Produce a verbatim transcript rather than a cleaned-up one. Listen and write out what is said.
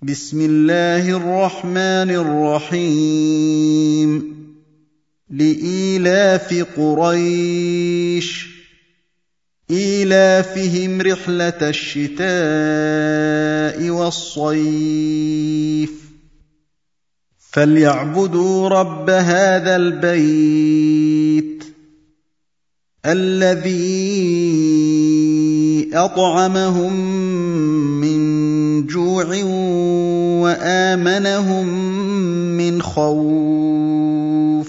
بسم الله الرحمن الرحيم لإيلاف قريش إيلافهم رحلة الشتاء والصيف فليعبدوا رب هذا البيت الذي أطعمهم من جوع وآمنهم من خوف